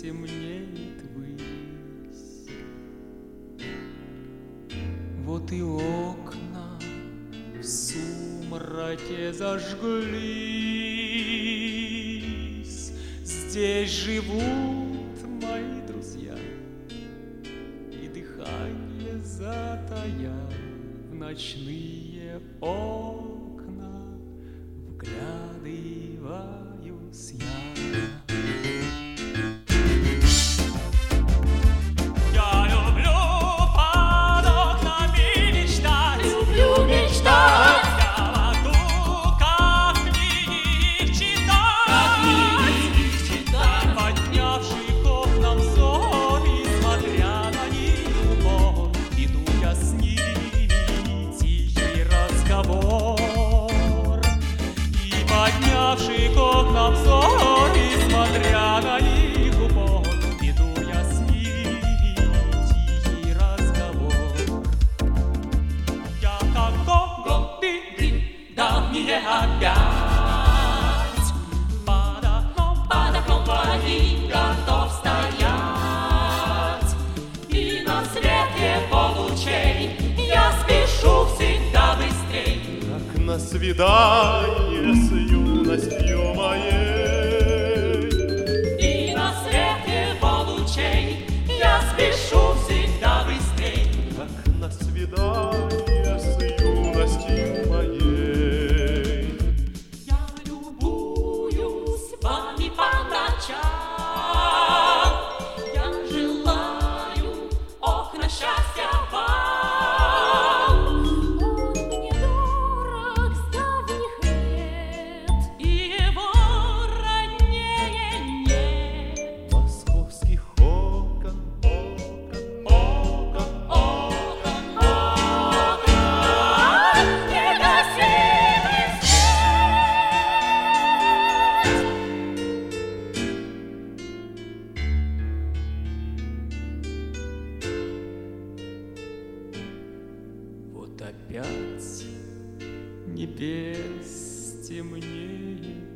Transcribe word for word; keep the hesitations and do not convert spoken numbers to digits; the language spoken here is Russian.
темнеет высь. Вот и окна в сумраке зажглись. Здесь живут мои друзья, и дыхание затая в ночные окна вглядываюсь я. Поднявший к окнам взор и смотря на них упор, веду я с ними тихий разговор. Я как годы давние опять под окном, под окном твоим готов стоять. И на свете получей я спешу всегда быстрей, как на свидание с юностью моей. И на свете получей я спешу всегда быстрей, как на свидание с юностью моей. Я любуюсь вами по ночам, я желаю окна счастья вам. Вот опять небес темнеет